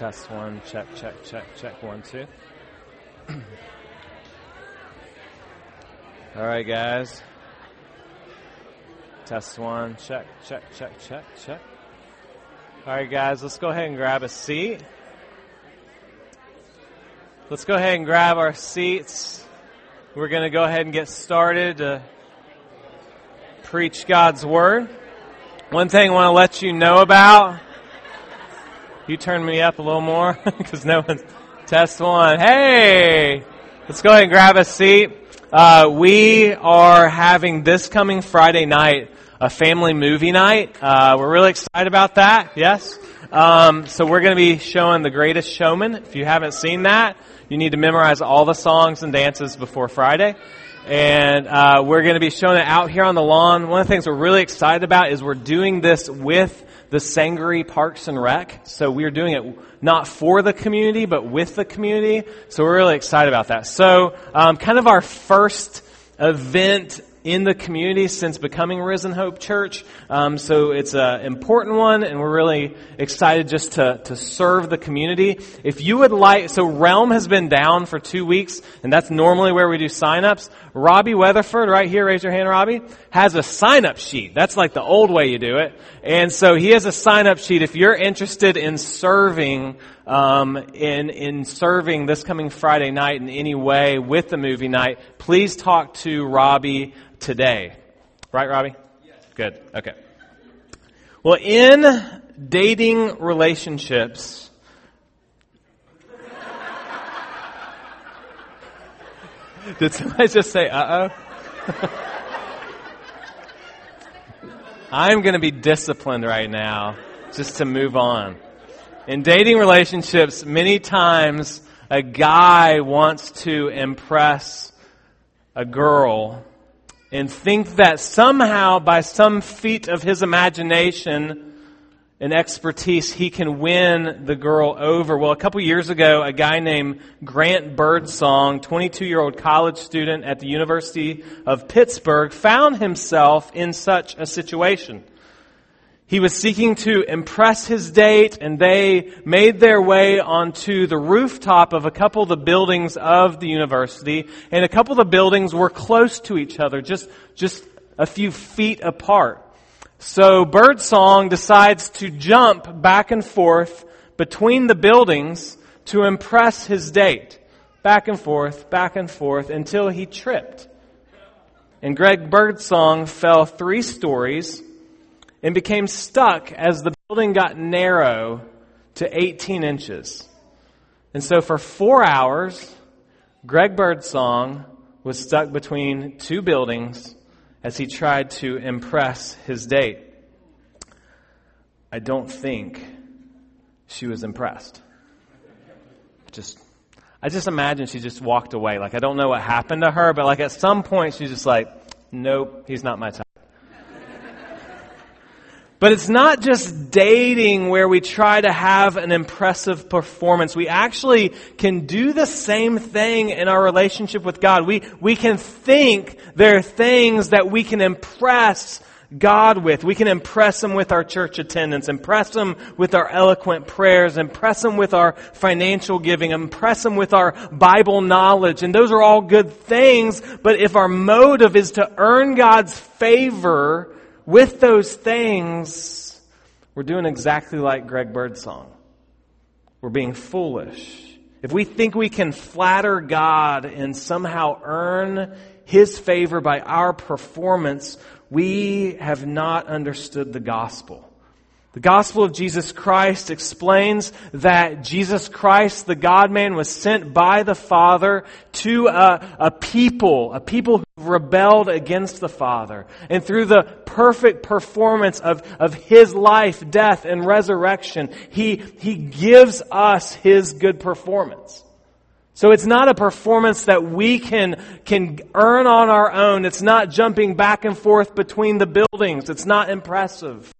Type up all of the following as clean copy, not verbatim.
Test one, check, 1, 2. All right, guys. Test one, check. All right, guys, let's go ahead and grab a seat. Let's go ahead and grab our seats. We're going to go ahead and get started to preach God's Word. One thing I want to let you know about, you turn me up a little more because no one's, test one. Hey, let's go ahead and grab a seat. We are having this coming Friday night a family movie night. We're really excited about that. Yes. So we're going to be showing The Greatest Showman. If you haven't seen that, you need to memorize all the songs and dances before Friday. And we're going to be showing it out here on the lawn. One of the things we're really excited about is we're doing this with the Sangaree Parks and Rec. So we're doing it not for the community, but with the community. So we're really excited about that. So kind of our first event in the community since becoming Risen Hope Church. So it's an important one, and we're really excited just to serve the community. If you would like, so Realm has been down for 2 weeks, and that's normally where we do sign-ups. Robbie Weatherford, right here, raise your hand, Robbie, has a sign-up sheet. That's like the old way you do it. And so he has a sign-up sheet. If you're interested in serving, in serving this coming Friday night in any way with the movie night, please talk to Robbie today. Right, Robbie? Yes. Good. Okay. Well, in dating relationships, did somebody just say, uh-oh? I'm going to be disciplined right now just to move on. In dating relationships, many times a guy wants to impress a girl and think that somehow by some feat of his imagination and expertise he can win the girl over. Well, a couple years ago, a guy named Grant Birdsong, 22-year-old college student at the University of Pittsburgh, found himself in such a situation. He was seeking to impress his date, and they made their way onto the rooftop of a couple of the buildings of the university, and a couple of the buildings were close to each other, just a few feet apart. So Birdsong decides to jump back and forth between the buildings to impress his date. Back and forth, until he tripped. And Greg Birdsong fell 3 stories and became stuck as the building got narrow to 18 inches. And so for 4 hours, Greg Birdsong was stuck between 2 buildings as he tried to impress his date. I don't think she was impressed. I just imagine she just walked away. Like, I don't know what happened to her, but like at some point she's just like, nope, he's not my type. But it's not just dating where we try to have an impressive performance. We actually can do the same thing in our relationship with God. We can think there are things that we can impress God with. We can impress Him with our church attendance, impress Him with our eloquent prayers, impress Him with our financial giving, impress Him with our Bible knowledge. And those are all good things, but if our motive is to earn God's favor with those things, we're doing exactly like Greg Birdsong. We're being foolish. If we think we can flatter God and somehow earn His favor by our performance, we have not understood the gospel. The gospel of Jesus Christ explains that Jesus Christ, the God-man, was sent by the Father to a people who rebelled against the Father. And through the perfect performance of His life, death, and resurrection, He gives us His good performance. So it's not a performance that we can earn on our own. It's not jumping back and forth between the buildings. It's not impressive.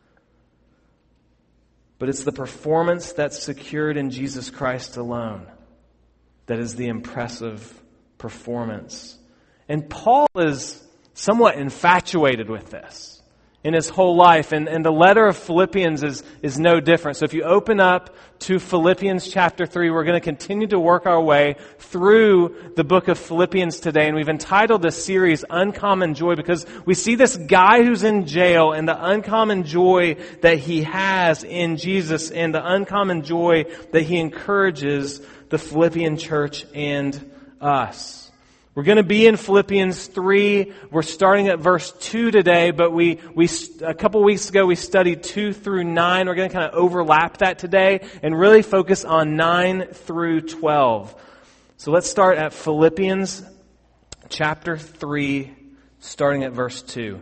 But it's the performance that's secured in Jesus Christ alone that is the impressive performance. And Paul is somewhat infatuated with this. in his whole life. And the letter of Philippians is no different. So if you open up to Philippians chapter 3, we're going to continue to work our way through the book of Philippians today. And we've entitled this series Uncommon Joy because we see this guy who's in jail and the uncommon joy that he has in Jesus and the uncommon joy that he encourages the Philippian church and us. We're going to be in Philippians 3. We're starting at verse 2 today, but we a couple weeks ago we studied 2 through 9. We're going to kind of overlap that today and really focus on 9 through 12. So let's start at Philippians chapter 3, starting at verse 2.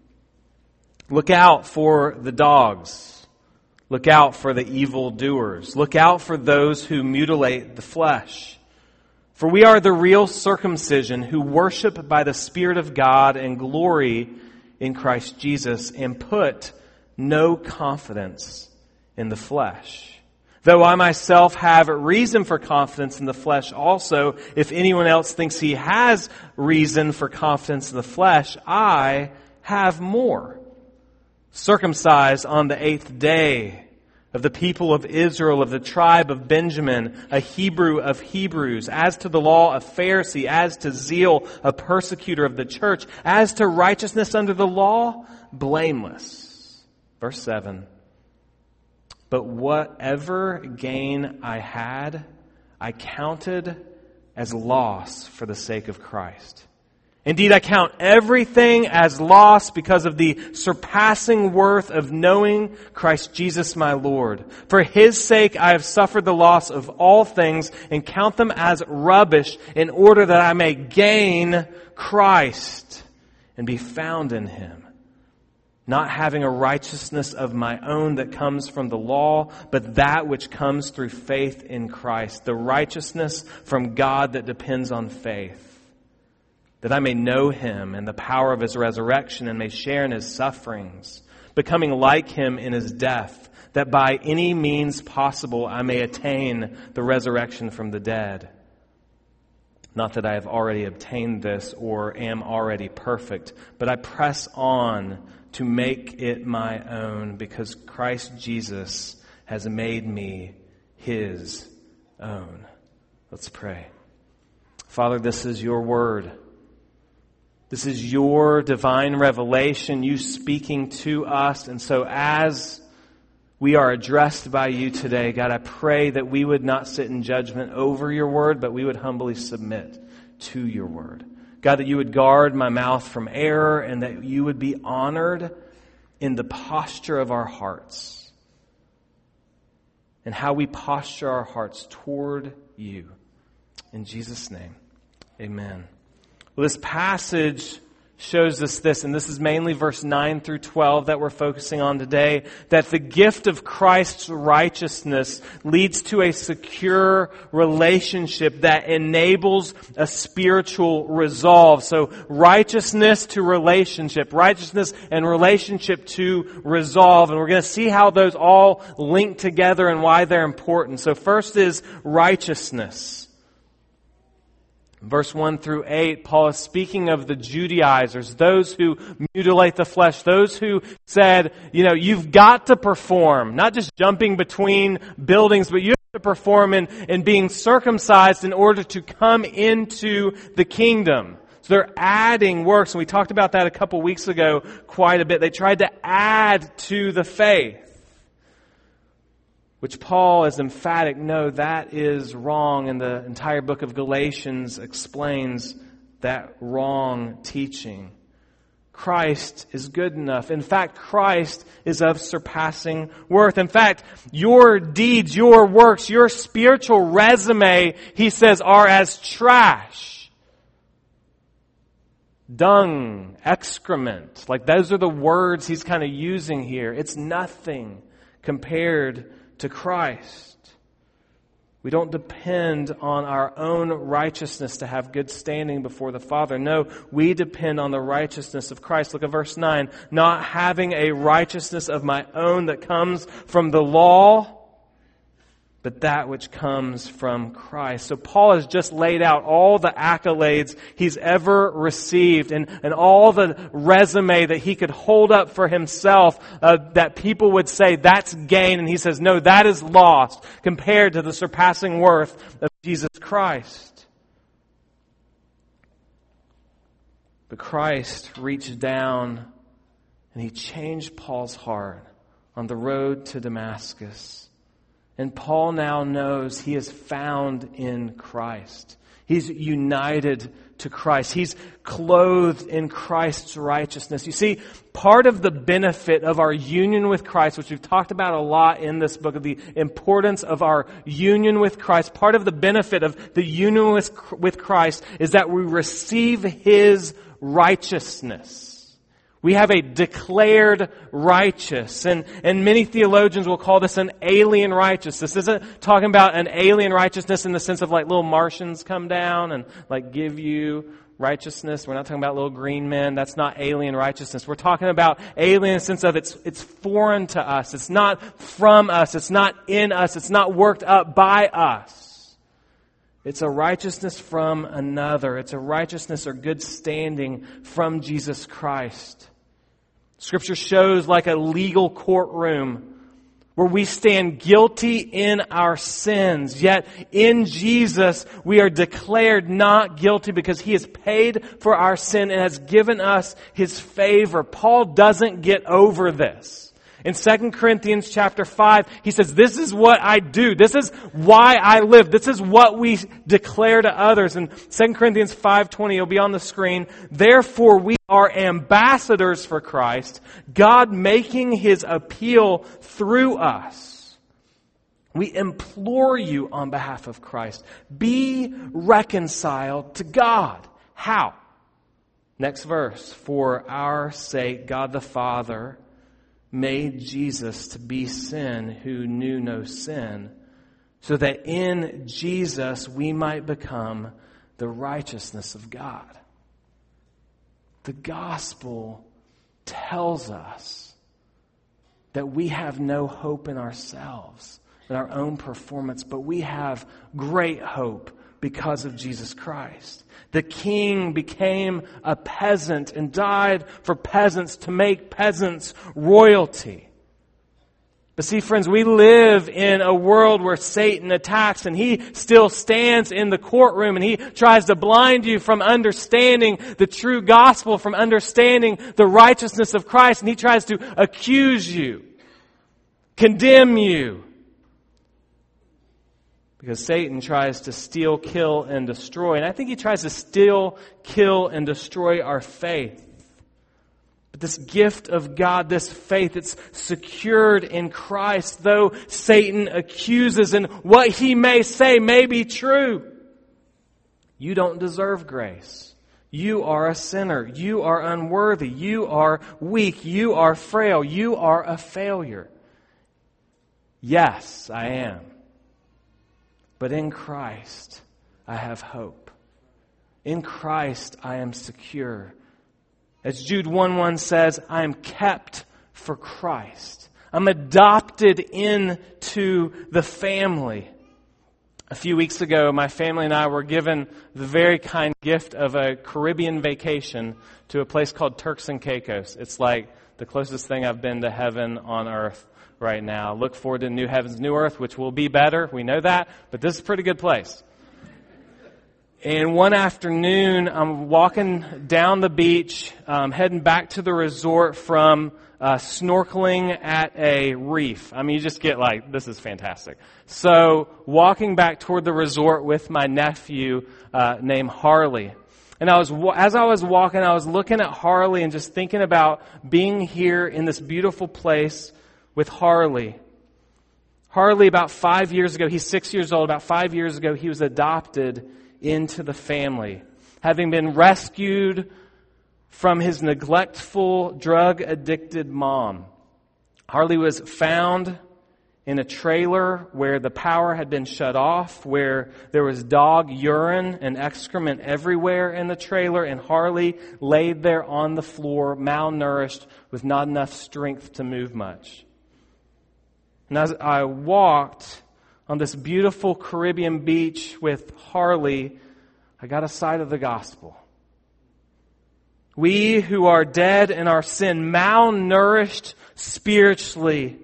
Look out for the dogs. Look out for the evildoers. Look out for those who mutilate the flesh. For we are the real circumcision who worship by the Spirit of God and glory in Christ Jesus and put no confidence in the flesh. Though I myself have reason for confidence in the flesh also, if anyone else thinks he has reason for confidence in the flesh, I have more. Circumcised on the 8th day, of the people of Israel, of the tribe of Benjamin, a Hebrew of Hebrews, as to the law, a Pharisee, as to zeal, a persecutor of the church, as to righteousness under the law, blameless. Verse 7. But whatever gain I had, I counted as loss for the sake of Christ. Indeed, I count everything as loss because of the surpassing worth of knowing Christ Jesus my Lord. For His sake I have suffered the loss of all things and count them as rubbish in order that I may gain Christ and be found in Him. Not having a righteousness of my own that comes from the law, but that which comes through faith in Christ. The righteousness from God that depends on faith. That I may know Him and the power of His resurrection and may share in His sufferings, becoming like Him in His death, that by any means possible I may attain the resurrection from the dead. Not that I have already obtained this or am already perfect, but I press on to make it my own because Christ Jesus has made me His own. Let's pray. Father, this is your word. This is your divine revelation, you speaking to us. And so as we are addressed by you today, God, I pray that we would not sit in judgment over your word, but we would humbly submit to your word. God, that you would guard my mouth from error and that you would be honored in the posture of our hearts and how we posture our hearts toward you. In Jesus' name, amen. Well, this passage shows us this, and this is mainly verse 9 through 12 that we're focusing on today, that the gift of Christ's righteousness leads to a secure relationship that enables a spiritual resolve. So righteousness to relationship, righteousness and relationship to resolve. And we're going to see how those all link together and why they're important. So first is righteousness. Verse 1 through 8, Paul is speaking of the Judaizers, those who mutilate the flesh, those who said, you've got to perform, not just jumping between buildings, but you have to perform in being circumcised in order to come into the kingdom. So they're adding works, and we talked about that a couple weeks ago quite a bit. They tried to add to the faith. Which Paul is emphatic, no, that is wrong, and the entire book of Galatians explains that wrong teaching. Christ is good enough. In fact, Christ is of surpassing worth. In fact, your deeds, your works, your spiritual resume, he says, are as trash. Dung, excrement. Like those are the words he's kind of using here. It's nothing compared to Christ. We don't depend on our own righteousness to have good standing before the Father. No, we depend on the righteousness of Christ. Look at verse 9. Not having a righteousness of my own that comes from the law, but that which comes from Christ. So Paul has just laid out all the accolades he's ever received and all the resume that he could hold up for himself that people would say, that's gain. And he says, no, that is lost compared to the surpassing worth of Jesus Christ. But Christ reached down and he changed Paul's heart on the road to Damascus. And Paul now knows he is found in Christ. He's united to Christ. He's clothed in Christ's righteousness. You see, part of the benefit of our union with Christ, which we've talked about a lot in this book, of the importance of our union with Christ, part of the benefit of the union with Christ is that we receive His righteousness. We have a declared righteous, and many theologians will call this an alien righteousness. This isn't talking about an alien righteousness in the sense of like little Martians come down and like give you righteousness. We're not talking about little green men. That's not alien righteousness. We're talking about alien in the sense of it's foreign to us. It's not from us. It's not in us. It's not worked up by us. It's a righteousness from another. It's a righteousness or good standing from Jesus Christ. Scripture shows like a legal courtroom where we stand guilty in our sins. Yet in Jesus, we are declared not guilty because He has paid for our sin and has given us His favor. Paul doesn't get over this. In 2 Corinthians chapter 5, he says, this is what I do. This is why I live. This is what we declare to others. In 2 Corinthians 5:20, it'll be on the screen. Therefore, we are ambassadors for Christ, God making His appeal through us. We implore you on behalf of Christ, be reconciled to God. How? Next verse. For our sake, God the Father made Jesus to be sin who knew no sin, so that in Jesus we might become the righteousness of God. The gospel tells us that we have no hope in ourselves, in our own performance, but we have great hope because of Jesus Christ. The king became a peasant and died for peasants to make peasants royalty. But see, friends, we live in a world where Satan attacks and he still stands in the courtroom and he tries to blind you from understanding the true gospel, from understanding the righteousness of Christ. And he tries to accuse you, condemn you. Because Satan tries to steal, kill, and destroy. And I think he tries to steal, kill, and destroy our faith. But this gift of God, this faith, it's secured in Christ, though Satan accuses and what he may say may be true. You don't deserve grace. You are a sinner. You are unworthy. You are weak. You are frail. You are a failure. Yes, I am. But in Christ, I have hope. In Christ, I am secure. As Jude 1:1 says, I am kept for Christ. I'm adopted into the family. A few weeks ago, my family and I were given the very kind gift of a Caribbean vacation to a place called Turks and Caicos. It's like the closest thing I've been to heaven on earth right now. Look forward to new heavens, new earth, which will be better. We know that, but this is a pretty good place. And one afternoon, I'm walking down the beach, heading back to the resort from snorkeling at a reef. I mean, you just get like, this is fantastic. So, walking back toward the resort with my nephew named Harley. And as I was walking, I was looking at Harley and just thinking about being here in this beautiful place with Harley. Harley, about 5 years ago, he's 6 years old, about 5 years ago, he was adopted into the family, having been rescued from his neglectful, drug-addicted mom. Harley was found in a trailer where the power had been shut off, where there was dog urine and excrement everywhere in the trailer, and Harley laid there on the floor, malnourished, with not enough strength to move much. And as I walked, on this beautiful Caribbean beach with Harley, I got a sight of the gospel. We who are dead in our sin, malnourished spiritually,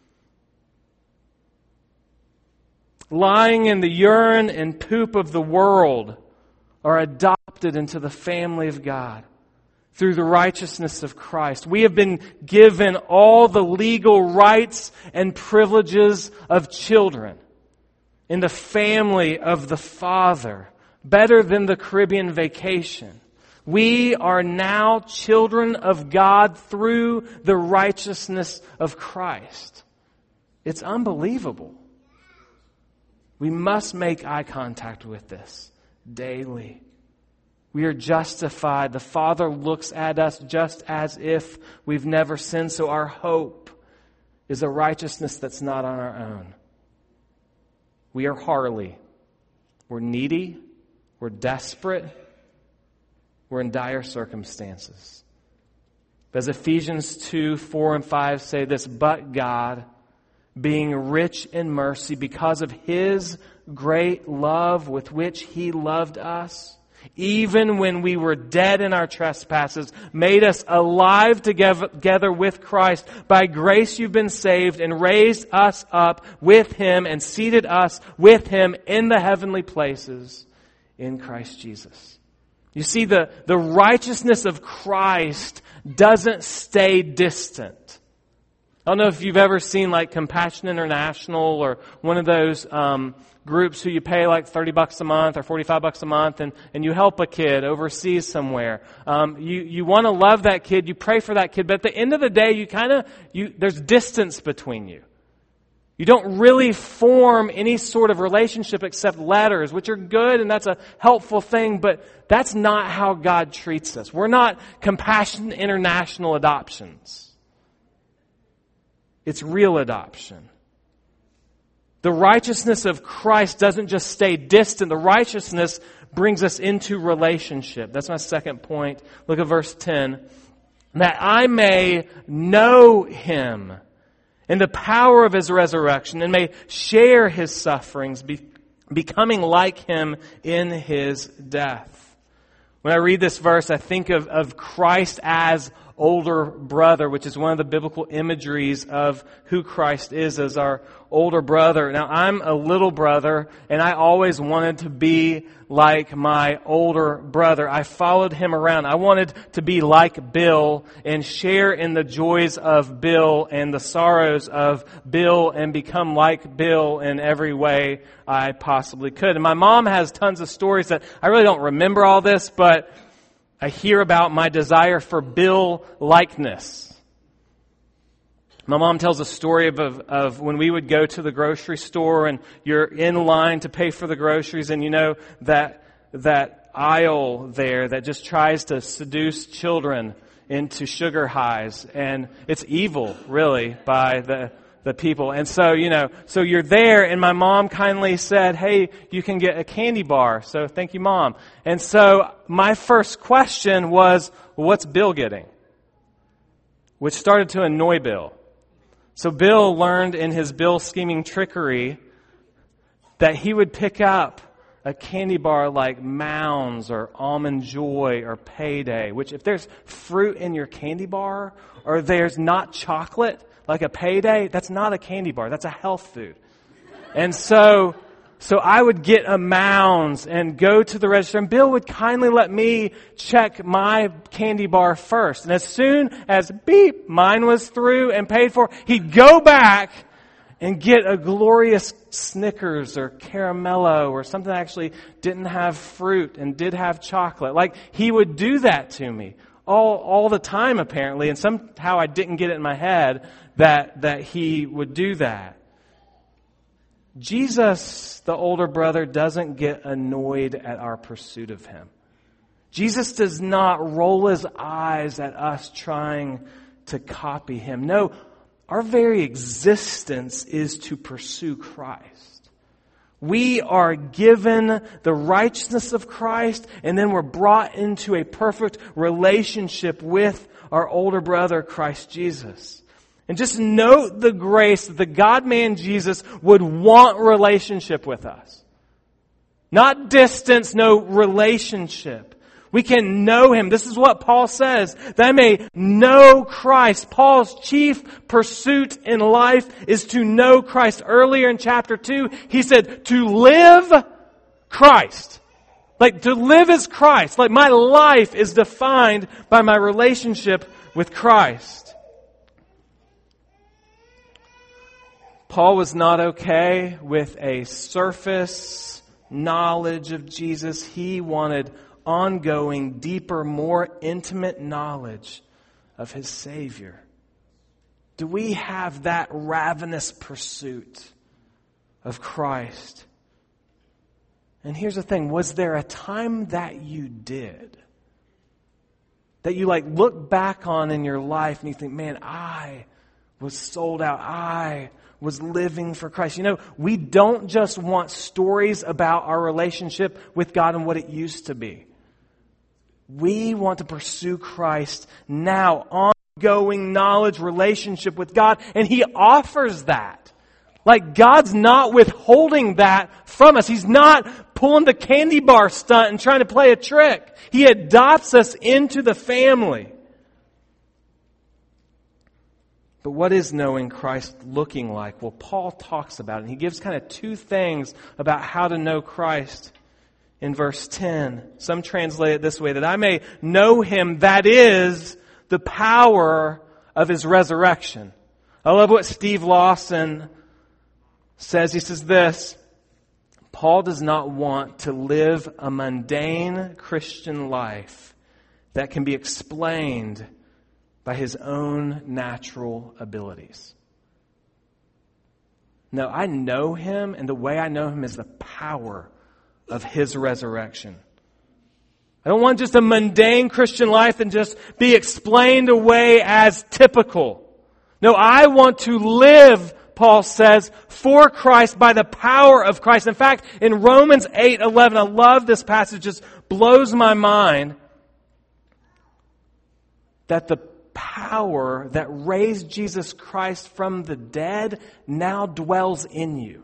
lying in the urine and poop of the world, are adopted into the family of God through the righteousness of Christ. We have been given all the legal rights and privileges of children in the family of the Father, better than the Caribbean vacation. We are now children of God through the righteousness of Christ. It's unbelievable. We must make eye contact with this daily. We are justified. The Father looks at us just as if we've never sinned. So our hope is a righteousness that's not on our own. We are Harley. We're needy. We're desperate. We're in dire circumstances. But as Ephesians 2, 4, and 5 say this, but God, being rich in mercy because of His great love with which He loved us, even when we were dead in our trespasses, made us alive together with Christ. By grace you've been saved, and raised us up with Him and seated us with Him in the heavenly places in Christ Jesus. You see, the righteousness of Christ doesn't stay distant. I don't know if you've ever seen like Compassion International or one of those groups who you pay like $30 a month or $45 a month and you help a kid overseas somewhere. You want to love that kid, you pray for that kid, but at the end of the day, there's distance between you. You don't really form any sort of relationship except letters, which are good and that's a helpful thing, but that's not how God treats us. We're not Compassion International adoptions. It's real adoption. The righteousness of Christ doesn't just stay distant. The righteousness brings us into relationship. That's my second point. Look at verse 10. That I may know Him in the power of His resurrection and may share His sufferings, becoming like Him in His death. When I read this verse, I think of Christ as older brother, which is one of the biblical imageries of who Christ is as our older brother. Now, I'm a little brother, and I always wanted to be like my older brother. I followed him around. I wanted to be like Bill and share in the joys of Bill and the sorrows of Bill and become like Bill in every way I possibly could. And my mom has tons of stories that I really don't remember all this, but I hear about my desire for Bill likeness. My mom tells a story of when we would go to the grocery store and you're in line to pay for the groceries, and you know that aisle there that just tries to seduce children into sugar highs, and it's evil really by the people. And so, so you're there, and my mom kindly said, hey, you can get a candy bar. So thank you, Mom. And so my first question was, what's Bill getting? Which started to annoy Bill. So Bill learned in his Bill scheming trickery that he would pick up a candy bar like Mounds or Almond Joy or Payday, which if there's fruit in your candy bar or there's not chocolate, like a Payday, that's not a candy bar. That's a health food. And so I would get a Mounds and go to the register, and Bill would kindly let me check my candy bar first. And as soon as beep, mine was through and paid for, he'd go back and get a glorious Snickers or Caramello or something that actually didn't have fruit and did have chocolate. Like, he would do that to me all the time, apparently, and somehow I didn't get it in my head that he would do that. Jesus, the older brother, doesn't get annoyed at our pursuit of Him. Jesus does not roll His eyes at us trying to copy Him. No, our very existence is to pursue Christ. We are given the righteousness of Christ, and then we're brought into a perfect relationship with our older brother, Christ Jesus. And just note the grace that the God-man Jesus would want relationship with us. Not distance, no relationship. We can know Him. This is what Paul says, that I may know Christ. Paul's chief pursuit in life is to know Christ. Earlier in chapter 2, he said, to live Christ. Like, to live is Christ. Like, my life is defined by my relationship with Christ. Paul was not okay with a surface knowledge of Jesus. He wanted ongoing, deeper, more intimate knowledge of his Savior. Do we have that ravenous pursuit of Christ? And here's the thing, was there a time that you did? That you look back on in your life and you think, man, I was sold out. I was living for Christ. You know, we don't just want stories about our relationship with God and what it used to be. We want to pursue Christ now, ongoing knowledge, relationship with God, and He offers that. Like, God's not withholding that from us. He's not pulling the candy bar stunt and trying to play a trick. He adopts us into the family. But what is knowing Christ looking like? Well, Paul talks about it. And he gives kind of two things about how to know Christ in verse 10. Some translate it this way, that I may know Him, that is, the power of His resurrection. I love what Steve Lawson says. He says this, Paul does not want to live a mundane Christian life that can be explained by his own natural abilities. No, I know Him, and the way I know Him is the power of His resurrection. I don't want just a mundane Christian life and just be explained away as typical. No, I want to live, Paul says, for Christ by the power of Christ. In fact, in Romans 8:11, I love this passage, just blows my mind, that the power that raised Jesus Christ from the dead now dwells in you.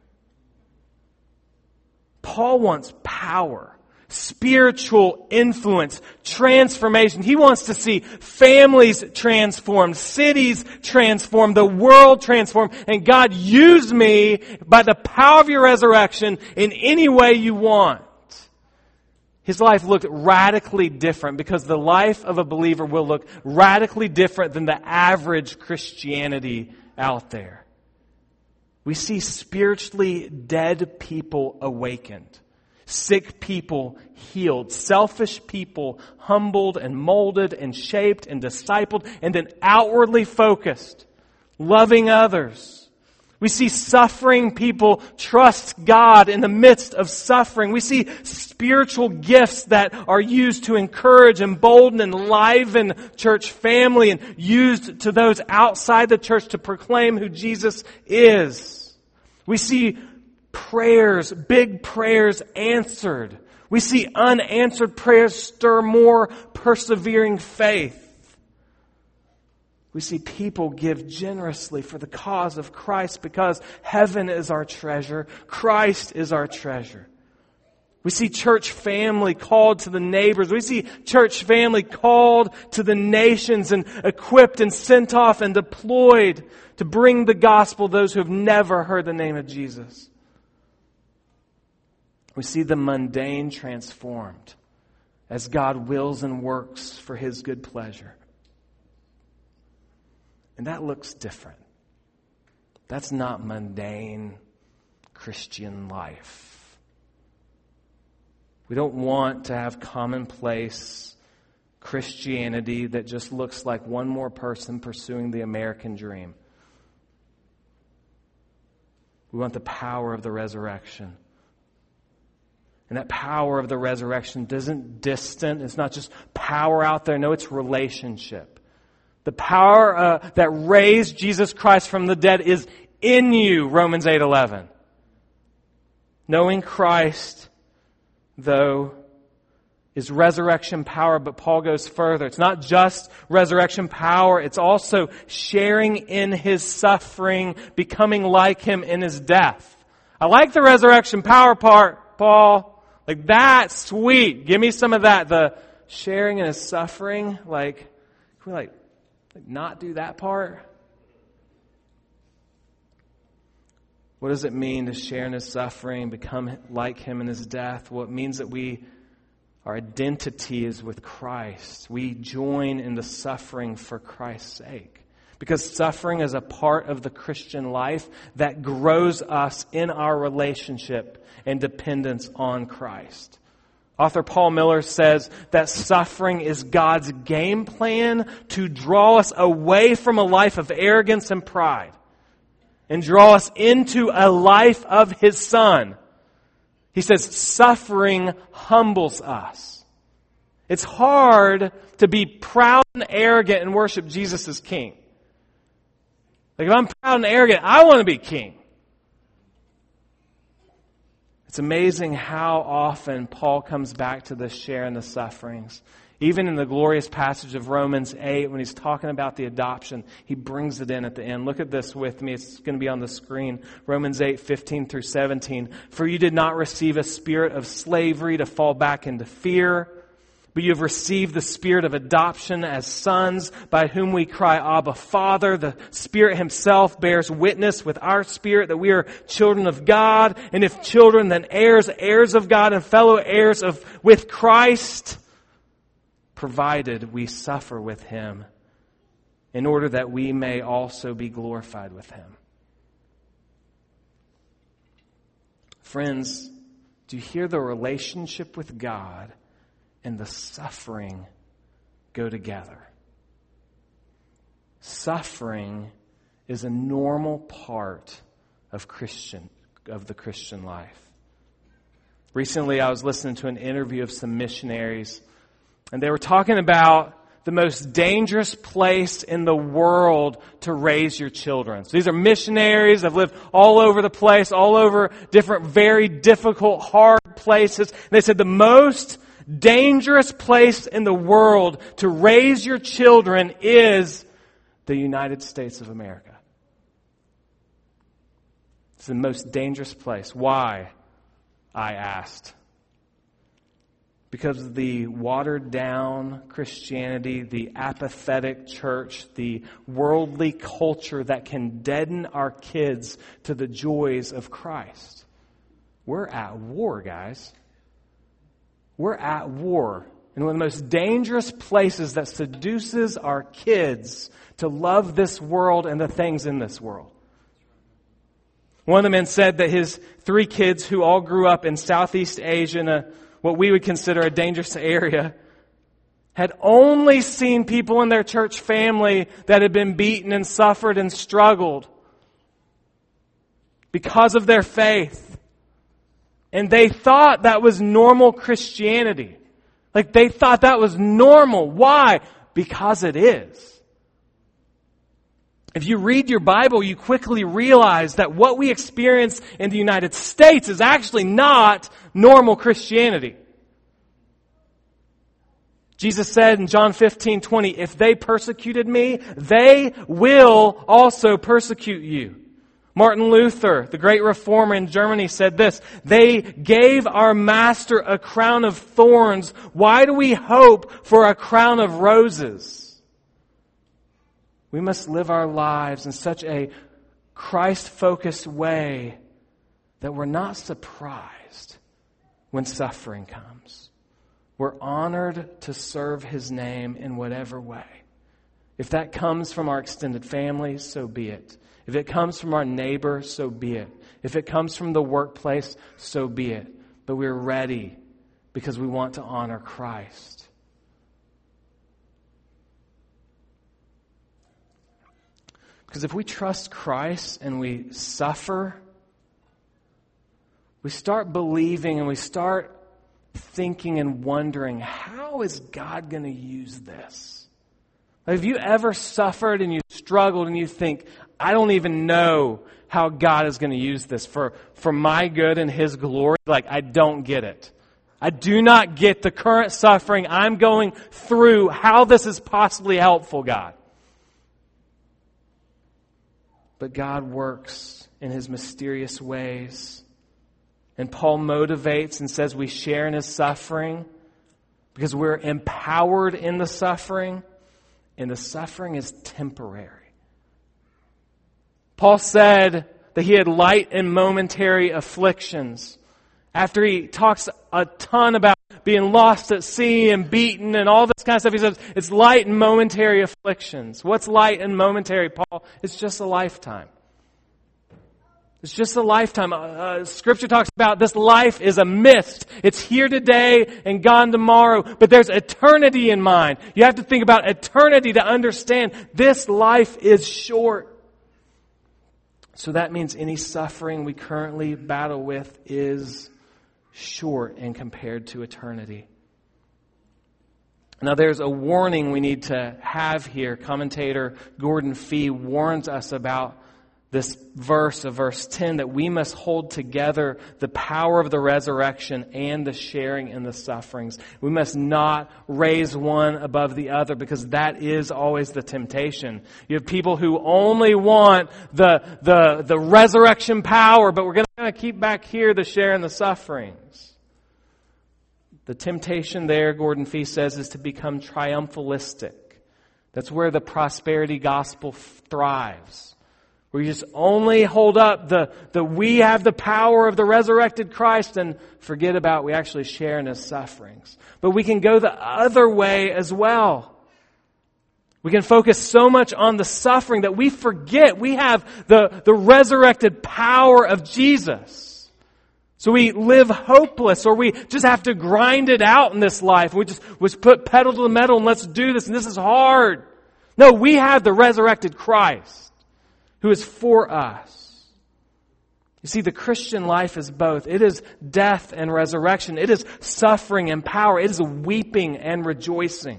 Paul wants power, spiritual influence, transformation. He wants to see families transformed, cities transformed, the world transformed. And God, use me by the power of your resurrection in any way you want. His life looked radically different, because the life of a believer will look radically different than the average Christianity out there. We see spiritually dead people awakened, sick people healed, selfish people humbled and molded and shaped and discipled, and then outwardly focused, loving others. We see suffering people trust God in the midst of suffering. We see spiritual gifts that are used to encourage, embolden, and enliven church family, and used to those outside the church to proclaim who Jesus is. We see prayers, big prayers answered. We see unanswered prayers stir more persevering faith. We see people give generously for the cause of Christ, because heaven is our treasure. Christ is our treasure. We see church family called to the neighbors. We see church family called to the nations and equipped and sent off and deployed to bring the gospel to those who have never heard the name of Jesus. We see the mundane transformed as God wills and works for His good pleasure. And that looks different. That's not mundane Christian life. We don't want to have commonplace Christianity that just looks like one more person pursuing the American dream. We want the power of the resurrection. And that power of the resurrection isn't distant. It's not just power out there. No, it's relationship. The power that raised Jesus Christ from the dead is in you, Romans 8:11. Knowing Christ, though, is resurrection power, but Paul goes further. It's not just resurrection power, it's also sharing in His suffering, becoming like Him in His death. I like the resurrection power part, Paul. Like, that's sweet. Give me some of that. The sharing in His suffering, like, can we not do that part? What does it mean to share in His suffering, become like Him in His death? Well, it means that our identity is with Christ. We join in the suffering for Christ's sake. Because suffering is a part of the Christian life that grows us in our relationship and dependence on Christ. Author Paul Miller says that suffering is God's game plan to draw us away from a life of arrogance and pride and draw us into a life of His Son. He says suffering humbles us. It's hard to be proud and arrogant and worship Jesus as King. Like, if I'm proud and arrogant, I want to be king. It's amazing how often Paul comes back to this share in the sufferings. Even in the glorious passage of Romans 8, when he's talking about the adoption, he brings it in at the end. Look at this with me. It's going to be on the screen. Romans 8, 15 through 17. For you did not receive a spirit of slavery to fall back into fear, but you have received the spirit of adoption as sons, by whom we cry, Abba, Father. The Spirit Himself bears witness with our spirit that we are children of God. And if children, then heirs, heirs of God, and fellow heirs with Christ, provided we suffer with Him, in order that we may also be glorified with Him. Friends, do you hear the relationship with God and the suffering go together? Suffering is a normal part of the Christian life. Recently, I was listening to an interview of some missionaries, and they were talking about the most dangerous place in the world to raise your children. So these are missionaries that have lived all over the place, all over different very difficult, hard places. And they said the most dangerous place in the world to raise your children is the United States of America. It's the most dangerous place. Why? I asked. Because of the watered down Christianity, the apathetic church, the worldly culture that can deaden our kids to the joys of Christ. We're at war, guys. We're at war. And one of the most dangerous places that seduces our kids to love this world and the things in this world. One of the men said that his 3 kids, who all grew up in Southeast Asia in what we would consider a dangerous area, had only seen people in their church family that had been beaten and suffered and struggled because of their faith. And they thought that was normal Christianity. Like, they thought that was normal. Why? Because it is. If you read your Bible, you quickly realize that what we experience in the United States is actually not normal Christianity. Jesus said in John 15:20, if they persecuted me, they will also persecute you. Martin Luther, the great reformer in Germany, said this: they gave our master a crown of thorns. Why do we hope for a crown of roses? We must live our lives in such a Christ-focused way that we're not surprised when suffering comes. We're honored to serve His name in whatever way. If that comes from our extended family, so be it. If it comes from our neighbor, so be it. If it comes from the workplace, so be it. But we're ready because we want to honor Christ. Because if we trust Christ and we suffer, we start believing and we start thinking and wondering, how is God going to use this? Have you ever suffered and you struggled and you think, I don't even know how God is going to use this for my good and His glory? Like, I don't get it. I do not get the current suffering I'm going through, how this is possibly helpful, God. But God works in His mysterious ways. And Paul motivates and says we share in His suffering because we're empowered in the suffering, and the suffering is temporary. Paul said that he had light and momentary afflictions. After he talks a ton about being lost at sea and beaten and all this kind of stuff, he says it's light and momentary afflictions. What's light and momentary, Paul? It's just a lifetime. It's just a lifetime. Scripture talks about this life is a mist. It's here today and gone tomorrow, but there's eternity in mind. You have to think about eternity to understand this life is short. So that means any suffering we currently battle with is short and compared to eternity. Now there's a warning we need to have here. Commentator Gordon Fee warns us about this verse of verse 10, that we must hold together the power of the resurrection and the sharing in the sufferings. We must not raise one above the other, because that is always the temptation. You have people who only want the resurrection power, but we're going to kind of keep back here the share in the sufferings. The temptation there, Gordon Fee says, is to become triumphalistic. That's where the prosperity gospel thrives. Where you just only hold up the we have the power of the resurrected Christ and forget about we actually share in His sufferings. But we can go the other way as well. We can focus so much on the suffering that we forget we have the resurrected power of Jesus. So we live hopeless, or we just have to grind it out in this life. We just put pedal to the metal and let's do this, and this is hard. No, we have the resurrected Christ who is for us. You see, the Christian life is both. It is death and resurrection. It is suffering and power. It is weeping and rejoicing.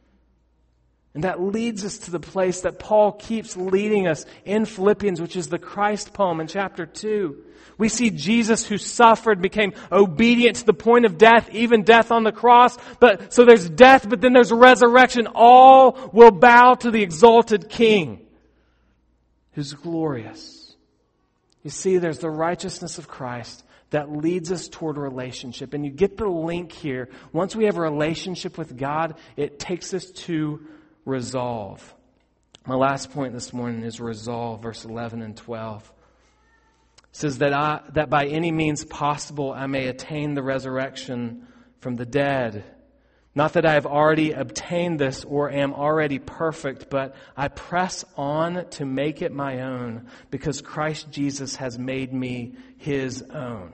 And that leads us to the place that Paul keeps leading us in Philippians, which is the Christ poem in chapter 2. We see Jesus who suffered, became obedient to the point of death, even death on the cross. So there's death, but then there's resurrection. All will bow to the exalted King, who's glorious. You see, there's the righteousness of Christ that leads us toward a relationship. And you get the link here. Once we have a relationship with God, it takes us to resolve. My last point this morning is resolve, verse 11 and 12. It says that by any means possible I may attain the resurrection from the dead. Not that I have already obtained this or am already perfect, but I press on to make it my own, because Christ Jesus has made me His own.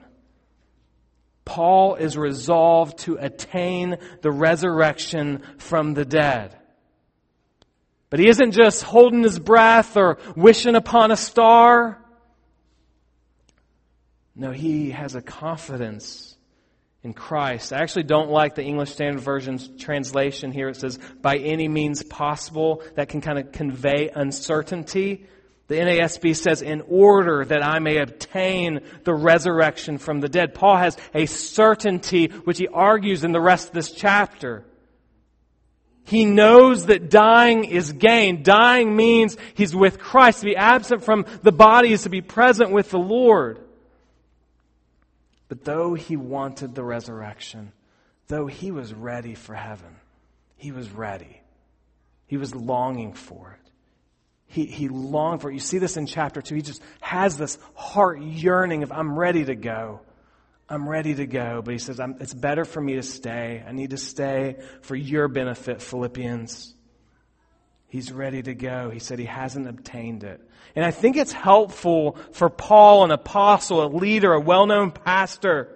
Paul is resolved to attain the resurrection from the dead. But he isn't just holding his breath or wishing upon a star. No, he has a confidence in Christ. I actually don't like the English Standard Version's translation here. It says, by any means possible. That can kind of convey uncertainty. The NASB says, in order that I may obtain the resurrection from the dead. Paul has a certainty which he argues in the rest of this chapter. He knows that dying is gain. Dying means he's with Christ. To be absent from the body is to be present with the Lord. But though he wanted the resurrection, though he was ready for heaven, he was ready. He was longing for it. He longed for it. You see this in chapter 2. He just has this heart yearning of, I'm ready to go. I'm ready to go. But he says, it's better for me to stay. I need to stay for your benefit, Philippians. He's ready to go. He said he hasn't obtained it. And I think it's helpful for Paul, an apostle, a leader, a well-known pastor,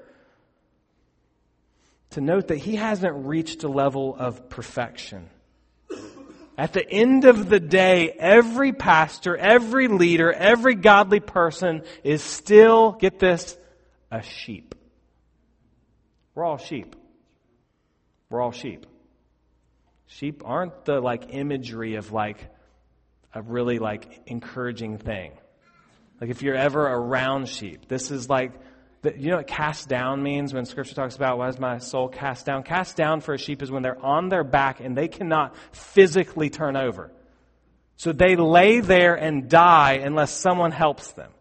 to note that he hasn't reached a level of perfection. At the end of the day, every pastor, every leader, every godly person is still, get this, a sheep. We're all sheep. We're all sheep. Sheep aren't the imagery of a really encouraging thing. If you're ever around sheep, this is You know what cast down means when Scripture talks about why is my soul cast down? Cast down for a sheep is when they're on their back and they cannot physically turn over. So they lay there and die unless someone helps them.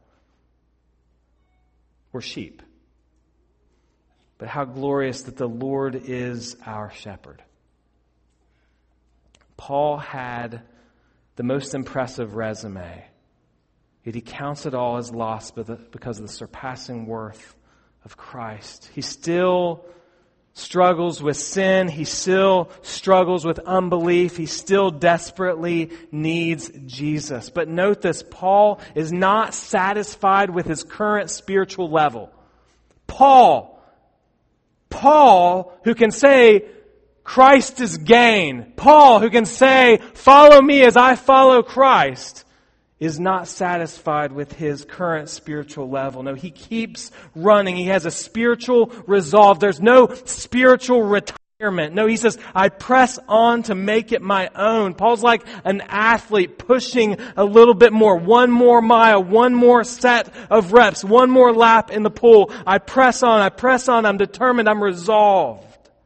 We're sheep. But how glorious that the Lord is our shepherd. Paul had the most impressive resume. Yet he counts it all as loss because of the surpassing worth of Christ. He still struggles with sin. He still struggles with unbelief. He still desperately needs Jesus. But note this, Paul is not satisfied with his current spiritual level. Paul, who can say, Christ is gain. Paul, who can say, follow me as I follow Christ, is not satisfied with his current spiritual level. No, he keeps running. He has a spiritual resolve. There's no spiritual retirement. No, he says, I press on to make it my own. Paul's like an athlete pushing a little bit more. One more mile, one more set of reps, one more lap in the pool. I press on, I'm determined, I'm resolved.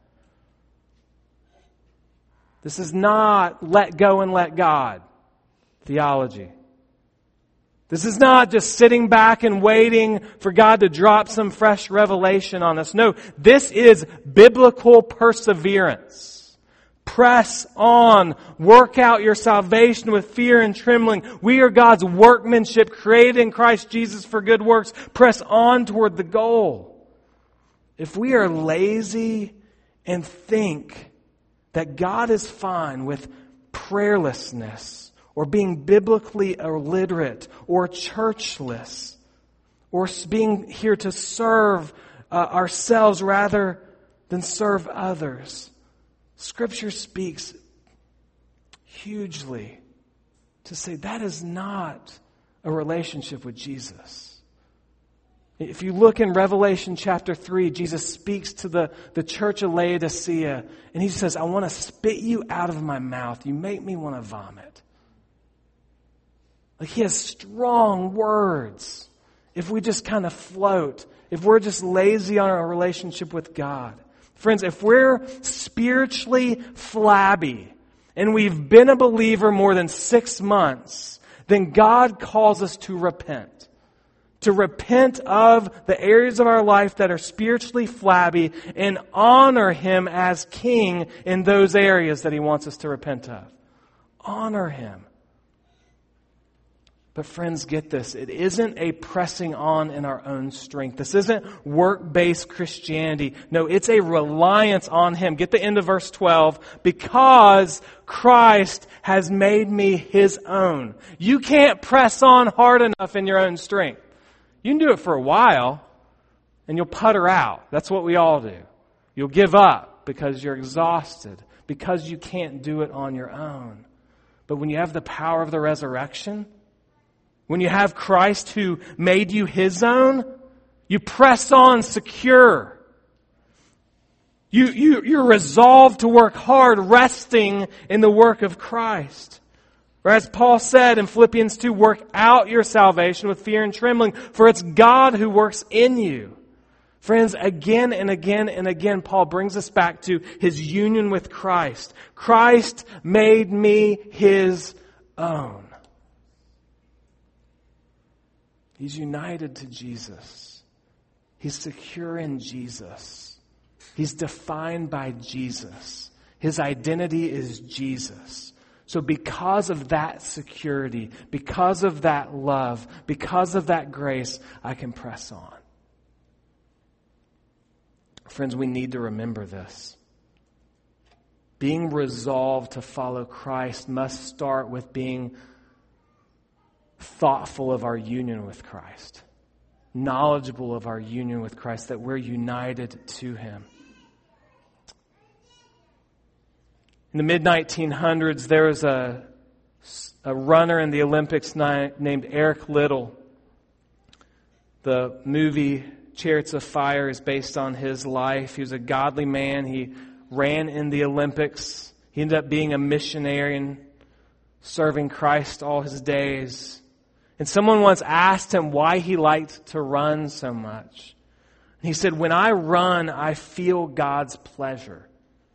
This is not let go and let God theology. This is not just sitting back and waiting for God to drop some fresh revelation on us. No, this is biblical perseverance. Press on. Work out your salvation with fear and trembling. We are God's workmanship, created in Christ Jesus for good works. Press on toward the goal. If we are lazy and think that God is fine with prayerlessness, or being biblically illiterate, or churchless, or being here to serve ourselves rather than serve others. Scripture speaks hugely to say that is not a relationship with Jesus. If you look in Revelation chapter 3, Jesus speaks to the church of Laodicea, and he says, I want to spit you out of my mouth. You make me want to vomit. Like he has strong words. If we just kind of float, if we're just lazy on our relationship with God. Friends, if we're spiritually flabby and we've been a believer more than 6 months, then God calls us to repent. To repent of the areas of our life that are spiritually flabby and honor Him as King in those areas that He wants us to repent of. Honor Him. But friends, get this. It isn't a pressing on in our own strength. This isn't work-based Christianity. No, it's a reliance on Him. Get the end of verse 12. Because Christ has made me His own. You can't press on hard enough in your own strength. You can do it for a while, and you'll putter out. That's what we all do. You'll give up because you're exhausted, because you can't do it on your own. But when you have the power of the resurrection, when you have Christ who made you His own, you press on secure. You're resolved to work hard, resting in the work of Christ. Or as Paul said in Philippians 2, work out your salvation with fear and trembling, for it's God who works in you. Friends, again and again and again, Paul brings us back to his union with Christ. Christ made me His own. He's united to Jesus. He's secure in Jesus. He's defined by Jesus. His identity is Jesus. So because of that security, because of that love, because of that grace, I can press on. Friends, we need to remember this. Being resolved to follow Christ must start with being thoughtful of our union with Christ, knowledgeable of our union with Christ, that we're united to Him. In the mid-1900s, there was a runner in the Olympics named Eric Liddell. The movie Chariots of Fire is based on his life. He was a godly man. He ran in the Olympics. He ended up being a missionary and serving Christ all his days. And someone once asked him why he liked to run so much. He said, when I run, I feel God's pleasure.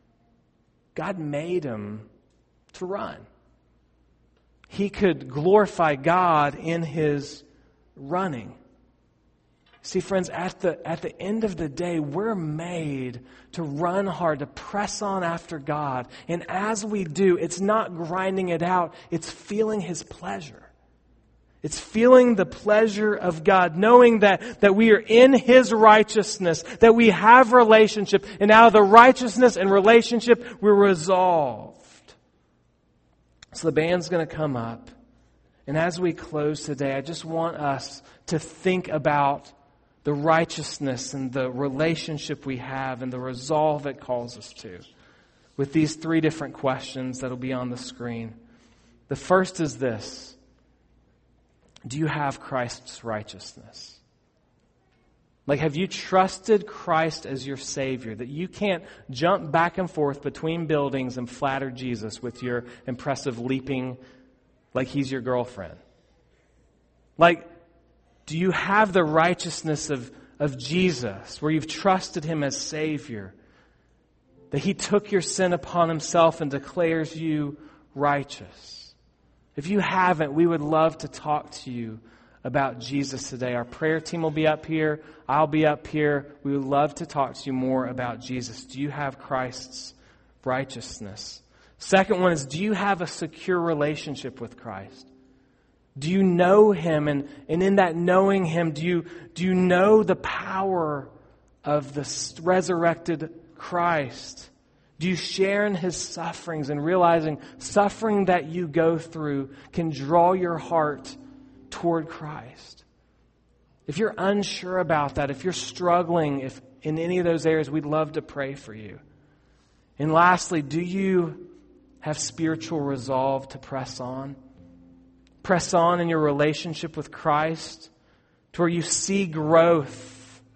God made him to run. He could glorify God in his running. See, friends, at the end of the day, we're made to run hard, to press on after God. And as we do, it's not grinding it out, it's feeling his pleasure. It's feeling the pleasure of God, knowing that we are in his righteousness, that we have relationship, and out of the righteousness and relationship, we're resolved. So the band's going to come up. And as we close today, I just want us to think about the righteousness and the relationship we have and the resolve it calls us to with these 3 different questions that will be on the screen. The first is this. Do you have Christ's righteousness? Like, have you trusted Christ as your Savior, that you can't jump back and forth between buildings and flatter Jesus with your impressive leaping like he's your girlfriend? Like, do you have the righteousness of Jesus, where you've trusted him as Savior, that he took your sin upon himself and declares you righteous? If you haven't, we would love to talk to you about Jesus today. Our prayer team will be up here. I'll be up here. We would love to talk to you more about Jesus. Do you have Christ's righteousness? Second one is, do you have a secure relationship with Christ? Do you know him? And in that knowing him, do you know the power of the resurrected Christ? Do you share in his sufferings and realizing suffering that you go through can draw your heart toward Christ? If you're unsure about that, if you're struggling in any of those areas, we'd love to pray for you. And lastly, do you have spiritual resolve to press on? Press on in your relationship with Christ to where you see growth.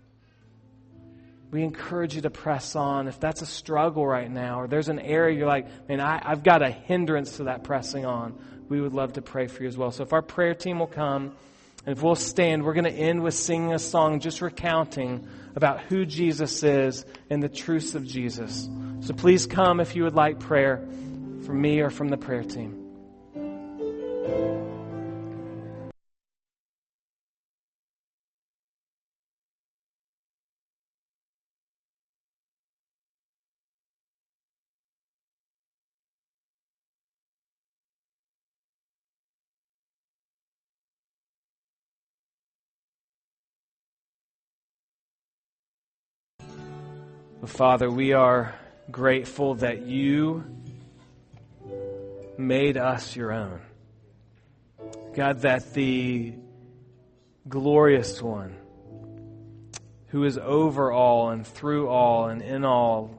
We encourage you to press on. If that's a struggle right now, or there's an area you're like, man, I've got a hindrance to that pressing on, we would love to pray for you as well. So if our prayer team will come, and if we'll stand, we're going to end with singing a song just recounting about who Jesus is and the truths of Jesus. So please come if you would like prayer from me or from the prayer team. Father, we are grateful that you made us your own. God, that the glorious one who is over all and through all and in all,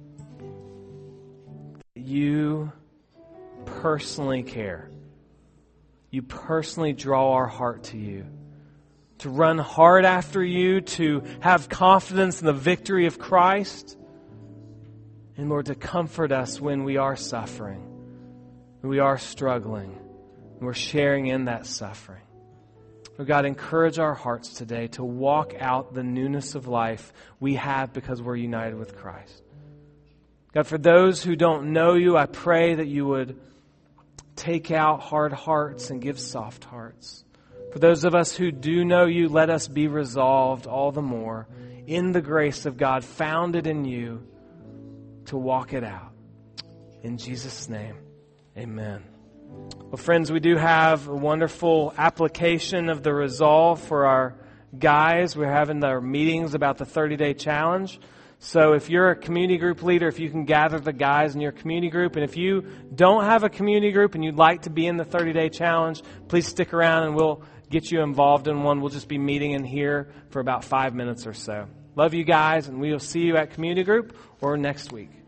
you personally care. You personally draw our heart to you. To run hard after you, to have confidence in the victory of Christ, and Lord, to comfort us when we are suffering, when we are struggling, and we're sharing in that suffering. Lord God, encourage our hearts today to walk out the newness of life we have because we're united with Christ. God, for those who don't know you, I pray that you would take out hard hearts and give soft hearts. For those of us who do know you, let us be resolved all the more in the grace of God, founded in you, to walk it out. In Jesus' name, amen. Well, friends, we do have a wonderful application of the resolve for our guys. We're having our meetings about the 30-day challenge. So if you're a community group leader, if you can gather the guys in your community group, and if you don't have a community group and you'd like to be in the 30-day challenge, please stick around and we'll get you involved in one. We'll just be meeting in here for about 5 minutes or so. Love you guys, and we will see you at community group or next week.